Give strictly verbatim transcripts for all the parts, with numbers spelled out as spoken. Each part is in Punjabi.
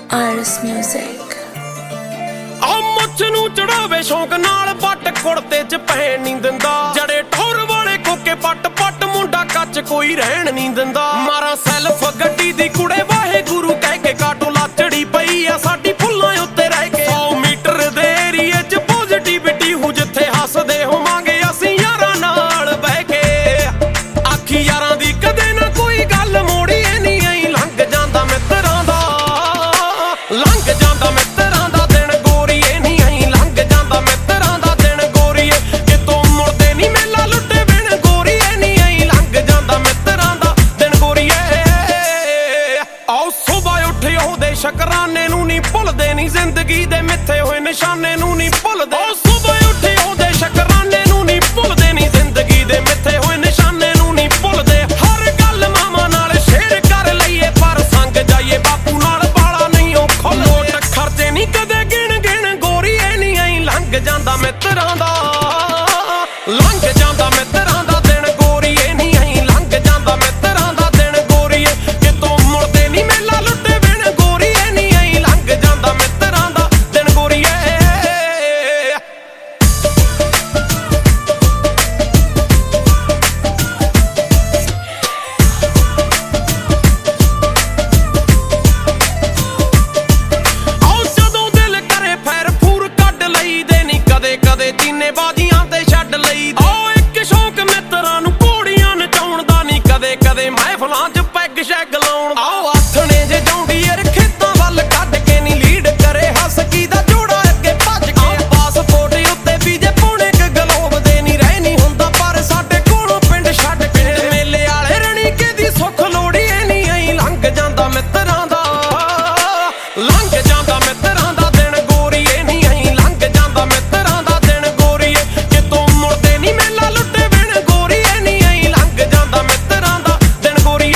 Iris Music। ਆ ਮੁੱਛ ਨੂੰ ਚੜਾਵੇ ਸ਼ੌਂਕ ਨਾਲ ਪੱਟ ਕੁੜਤੇ ਚ ਪਹਿਣ ਨਹੀਂ ਦਿੰਦਾ ਜੜੇ ਠੌਰ ਵਾਲੇ ਕੋਕੇ ਪੱਟ ਪੱਟ ਮੁੰਡਾ ਕੱਚ ਕੋਈ ਰਹਿਣ ਨਹੀਂ ਦਿੰਦਾ ਮਾਰਾ ਸੈਲਫ ਗੱਡੀ ਦੀ ਕੁੜੇ ਵਾਹਿਗੁਰੂ ਕਹਿ ਕੇ ਕਾਟੋ ਲਾਚੜੀ ਪਈ ਆ ਸਾਡੀ ਫੁੱਲਾਂ ਉੱਤੇ ਰਹਿ ਕੇ ਸੌ ਮੀਟਰ ਦੇ ਏਰੀਏ ਚ ਪੋਜ਼ਿਟਿਵਿਟੀ ਹੂੰ ਜਿੱਥੇ ਹੱਸਦੇ ਹੋਵਾਂਗੇ ਅਸੀਂ ਯਾਰਾਂ ਨਾਲ ਬਹਿ ਕੇ ਆਖੀ ਯਾਰਾਂ ਦੀ ਕਦੇ ਨਾ ਕੋਈ ਗੱਲ ਮੋੜੀ ਨਹੀਂ ਐਂ ਲੰਘ ਜਾਂਦਾ ਮਿੱਤਰਾਂ ਦਾ ਲੰਘ ਜਾਂਦਾ ਮਿੱਤਰਾਂ ਦਾ ਦਿਨ ਗੋਰੀਏ ਨਹੀਂ ਐਂ ਲੰਘ ਜਾਂਦਾ ਮਿੱਤਰਾਂ ਦਾ ਦਿਨ ਗੋਰੀਏ ਕਿਤੋਂ ਮੁੜਦੇ ਨਹੀਂ ਮੇਲਾ ਲੁੱਟੇ ਬਿਨ ਗੋਰੀਏ ਨਹੀਂ ਐਂ ਲੰਘ ਜਾਂਦਾ ਮਿੱਤਰਾਂ ਦਾ ਦਿਨ ਗੋਰੀਏ ਆਓ ਸੁਬਾਹ ਉੱਠੇ ਉਹਦੇ ਸ਼ੁਕਰਾਨੇ ਨੂੰ ਨਹੀਂ ਭੁੱਲਦੇ ਨਹੀਂ ਜ਼ਿੰਦਗੀ ਦੇ ਮਿੱਥੇ ਹੋਏ ਨਿਸ਼ਾਨੇ ਨੂੰ ਨਹੀਂ ਭੁੱਲਦੇ ਆਓ ਸੁਬਾਹ ਉੱਠੇ ਉਹਦੇ ਸ਼ੁਕਰਾਨੇ ਨੂੰ ਨਹੀਂ ਭੁੱਲਦੇ ਨਹੀਂ ਜ਼ਿੰਦਗੀ ਦੇ ਮਿੱਥੇ ਹੋਏ ਨਿਸ਼ਾਨੇ ਨੂੰ ਨਹੀਂ ਭੁੱਲਦੇ ਹਰ ਗੱਲ ਮਾਮਾ ਨਾਲ ਸ਼ੇਅਰ ਕਰ ਲਈਏ ਪਰ ਸੰਗ ਜਾਈਏ ਬਾਪੂ ਨਾਲ ਬਾਲਾ ਨਹੀਂ ਉਹ ਖੁੱਲ ਨੋਟ ਖਰਚੇ ਨਹੀਂ ਕਦੇ ਗਿਣ ਗਿਣ ਗੋਰੀਏ ਨਹੀਂ ਐਂ ਲੰਘ ਜਾਂਦਾ ਮਿੱਤਰਾਂ ਦਾ ਲੰਘ ਜਾਂਦਾ ਮਿੱਤਰਾਂ ਦਾ ਦਿਨ ਗੋਰੀਏ ਨਹੀਂ ਐਂ ਲੰਘ ਜਾਂਦਾ ਮਿੱਤਰਾਂ ਦਾ ਦਿਨ ਗੋਰੀਏ ਕਿਤੋਂ ਮੁੜਦੇ ਨਹੀਂ ਮੇਲਾ ਲੁੱਟੇ ਬਿਨ ਗੋਰੀਏ ਨਹੀਂ ਐਂ ਲੰਘ ਜਾਂਦਾ ਮਿੱਤਰਾਂ ਦਾ ਦਿਨ ਗੋਰੀਏ ਕਦੇ ਤੀਨੇ ਬਾਦੀਆਂ ਤੇ ਛੱਡ ਲਈ ਓ ਇੱਕ ਸ਼ੌਕ ਮਿੱਤਰਾਂ ਨੂੰ ਘੋੜੀਆਂ ਨਚਾਉਣ ਦਾ ਨਹੀਂ ਕਦੇ ਕਦੇ ਮਹਿਫਲਾਂ 'ਚ ਪੈਗ ਸ਼ੈਗ ਲਾਉਣ ਆਓ ਆਥਣੇ ਜੇ ਜੌਂਡੀਅਰ ਖੇਤਾਂ ਵੱਲ ਕੱਢ ਕੇ ਨਹੀਂ ਲੀਡ ਕਰੇ ਹਸਕੀ ਦਾ ਜੋੜਾ ਅੱਗੇ ਭੱਜ ਕੇ ਪਾਸਪੋਰਟ ਉੱਤੇ ਵੀ ਜੇ ਪੌਣੇ ਕ ਗਲੋਬ ਦੇ ਨਹੀਂ ਰਹਿ ਨਹੀਂ ਹੁੰਦਾ ਪਰ ਸਾਡੇ ਕੋਲੋਂ ਪਿੰਡ ਛੱਡ ਕੇ ਮੇਲੇ ਵਾਲੇ ਰਣੀਕੇ ਦੀ ਸੁੱਖ ਲੋੜੀ ਨਹੀਂ ਐਂ ਲੰਘ ਜਾਂਦਾ ਮਿੱਤਰਾਂ ਦਾ ਲੰਘ ਜਾਂਦਾ ਮਿੱਤਰਾਂ ਦਾ ਦਿਨ ਗੋਰੀਏ ਨਹੀਂ ਐਂ ਲੰਘ ਜਾਂਦਾ ਮਿੱਤਰਾਂ ਦਾ ਦਿਨ ਗੋਰੀਏ ਕਿਤੋਂ ਮੁੜਦੇ ਨਹੀਂ ਮੇਲਾ ਲੁੱਟੇ ਬਿਨ ਗੋਰੀਏ ਨਹੀਂ ਐਂ ਲੰਘ ਜਾਂਦਾ ਮਿੱਤਰਾਂ ਦਾ ਦਿਨ ਗੋਰੀਏ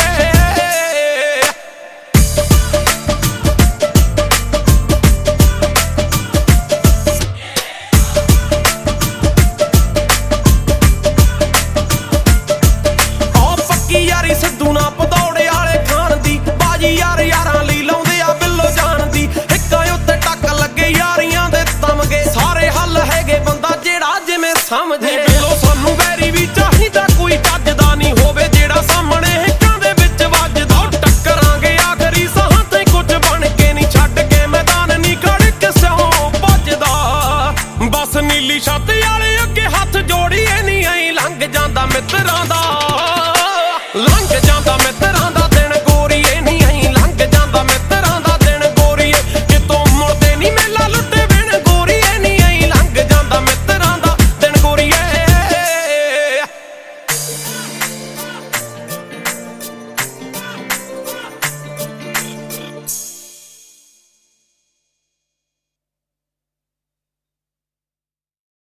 ਆਹ ਪੱਕੀ ਯਾਰੀ ਸਿੱਧੂ ਨਾ ਪਤੌੜੇ ਵਾਲੇ ਖਾਣ ਦੀ ਬਾਜੀ ਯਾਰ ਯਾਰਾਂ ਲਈ ਲਾਉਂਦੇ ਆ ਬਿੱਲੋ ਜਾਣ ਦੀ ਹਿੱਕਾਂ ਉੱਤੇ ਟੱਕ ਲੱਗੇ ਯਾਰੀਆਂ ਦੇ ਤਮਗੇ ਸਾਰੇ ਹੱਲ ਹੈਗੇ ਬੰਦਾ ਜਿਹੜਾ ਜਿਵੇਂ ਸਮਝੇ ਬਿੱਲੋ ਸਾਨੂੰ ਵੈਰੀ ਵੀ ਚਾਹੀਦਾ ਕੋਈ ਚੱਜਦਾ ਨਹੀਂ ਹੋਵੇ ਜਿਹੜਾ ਸਾਹਮਣੇ ਹਿੱਕਾਂ ਦੇ ਵਿੱਚ ਵੱਜਦਾ ਟੱਕਰਾਂਗੇ ਆਖਰੀ ਸਾਹਾਂ ਤੇ ਕੁਝ ਬਣ ਕੇ ਨਹੀਂ ਛੱਡ ਕੇ ਮੈਦਾਨ ਨਹੀਂ ਖੜਕ ਸਿਓ ਭੱਜਦਾ ਬਸ ਨੀਲੀ ਛੱਤ ਵਾਲੇ ਅੱਗੇ ਹੱਥ ਜੋੜੀਏ ਨਹੀਂ ਐਂ ਲੰਘ ਜਾਂਦਾ ਮਿੱਤਰਾਂ ਦਾ